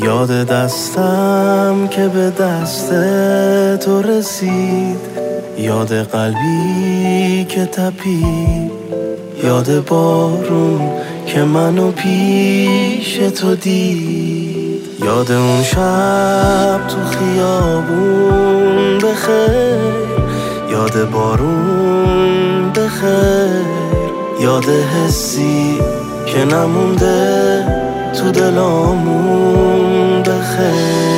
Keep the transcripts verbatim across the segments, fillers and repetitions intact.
یاد دستم که به دست تو رسید، یاد قلبی که تپید، یاد بارون که منو پیش تو دید، یاد اون شب تو خیابون بخیر، یاد بارون بخیر، یاد حسی که نمونده تو دلامون بخیر.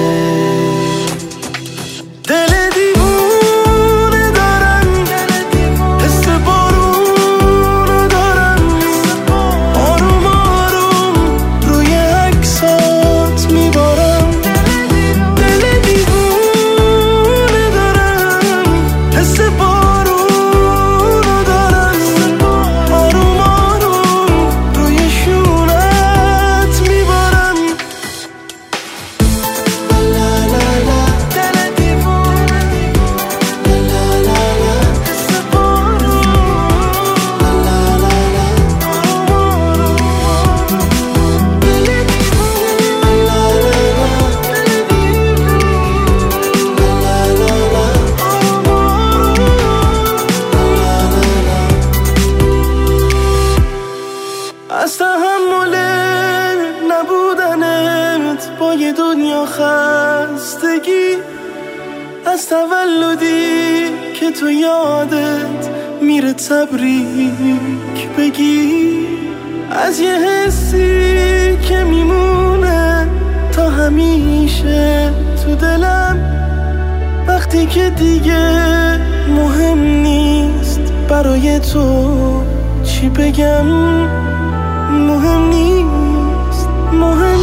از تحمل نبودنت با یه دنیا خستگی، از تولدی که تو یادت میره تبریک بگی، از یه حسی که میمونه تا همیشه تو دلم، وقتی که دیگه مهم نیست برای تو چی بگم، مهم نیست، مهم